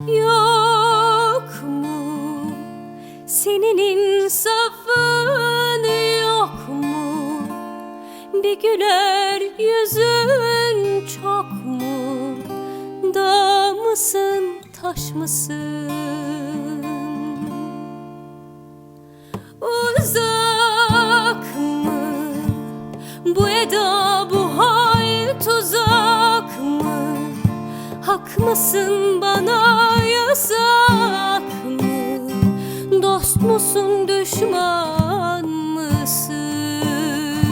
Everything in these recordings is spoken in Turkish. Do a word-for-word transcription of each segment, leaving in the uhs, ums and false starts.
Yok mu senin insafın, yok mu bir güler yüzün, çok mu dağ mısın taş mısın? Uzak mı bu eda, bu hal tuzak mı? Hak mısın bana yasak mı? Dost musun düşman mısın?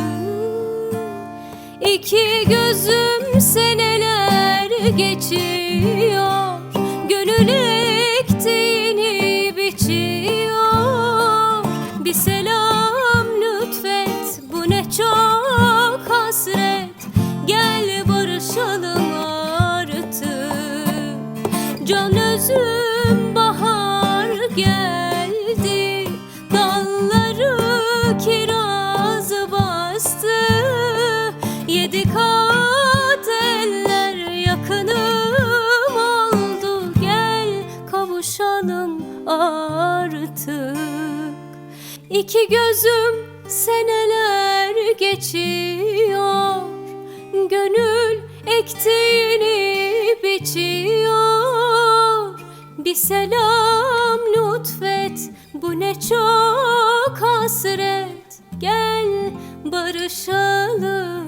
İki gözüm seneler geçiyor, gönül ektiğini biçiyor. Bir selam lütfet, bu ne çok hasret, gel barışalım artık. Can özüm bahar geldi, dalları kiraz bastı. Yedi kat eller yakınım oldu, gel kavuşalım artık. İki gözüm seneler geçiyor, gönül ektiğini biçiyor. Bir selam lütfet, bu ne çok hasret, gel barışalım.